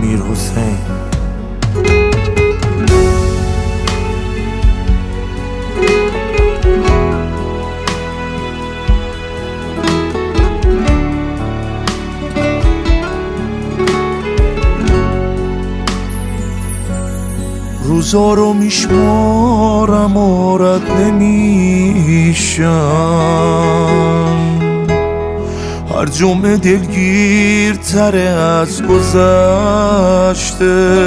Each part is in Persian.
امیر حسین. روزا رو میشمارم و رد نمیشم، هر جمعه دلگیرتره از گذشته،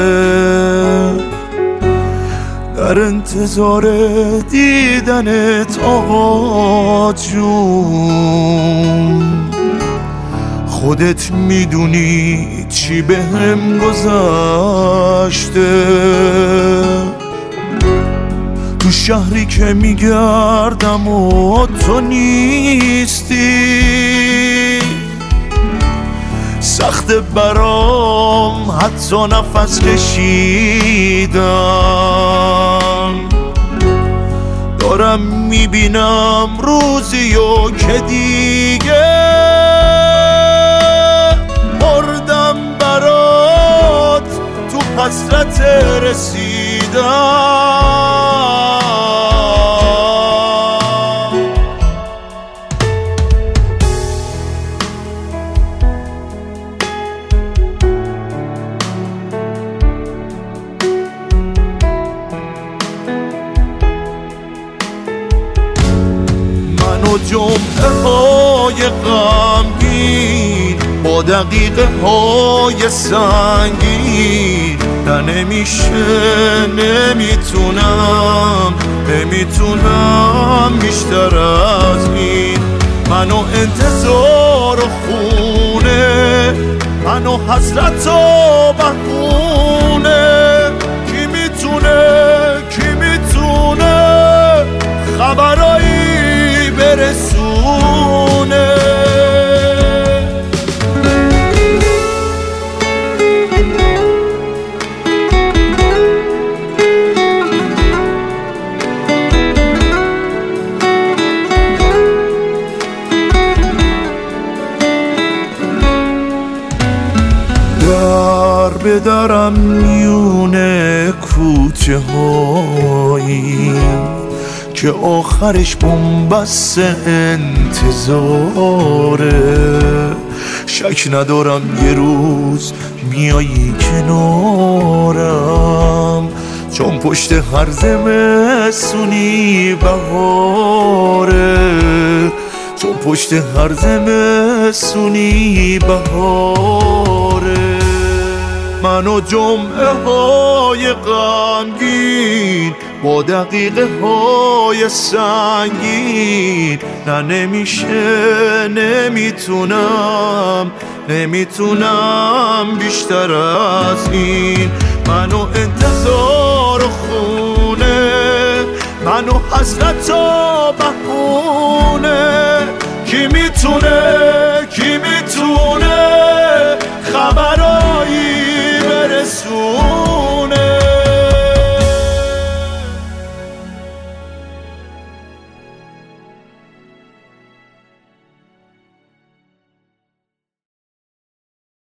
در انتظار دیدنت آقا جون. خودت میدونی چی بهم گذشته، تو شهری که میگردم و تو نیستی، سخت برام حتی نفس کشیدم. دارم میبینم روزیو که دیگه مردم برات، تو حسرت رسیدم. و جمعه های غمگین با دقیقه های سنگین، نه نمیشه، نمیتونم بیشتر از این. منو انتظار و خونه، منو حسرت و بهونه، کی میتونه خبرایی برسونه. در به درم میونه کوچه هایی که آخرش بنبست انتظاره، شک ندارم یه روز میایی کنارم، چون پشت هر زمستونی بهاره، چون پشت هر زمستونی بهاره. من و جمعه های غمگین با دقیقه های سنگین، نه نمیشه، نمیتونم بیشتر از این. منو انتظار و خونه، منو حسرت و بهونه، کی میتونه